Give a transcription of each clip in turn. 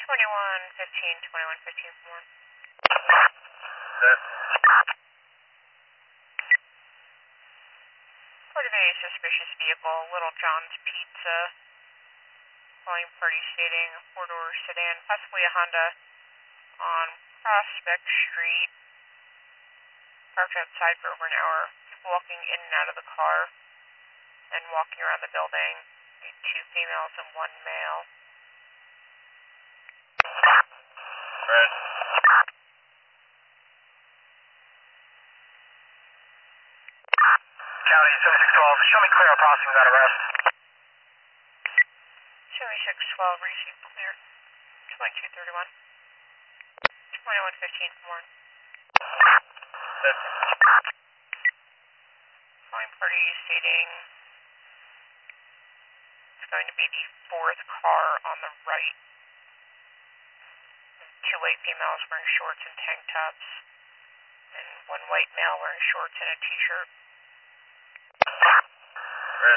2115, 2115 from 1. Set. Reported a suspicious vehicle, Little John's Pizza. Calling party stating a four-door sedan, possibly a Honda, on Prospect Street. Parked outside for over an hour. People walking in and out of the car and walking around the building. 2 females and 1 male. Red. County 7612, show me clear on crossing without arrest. 7612, receive clear. 2231. 2115 from 1. Set. Calling party stating it's going to be the 4th car on the right. 2 white females wearing shorts and tank tops, and 1 white male wearing shorts and a t-shirt. Red.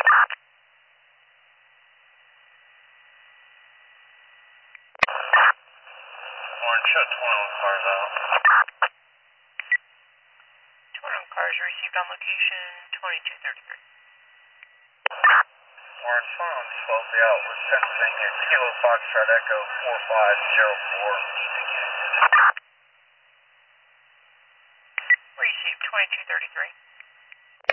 Orange, shut 21 cars out. 21 cars received on location, 2233. Orange, phone supposedly out with Pennsylvania, Kilo Foxtrot Echo 4504. Received 2233.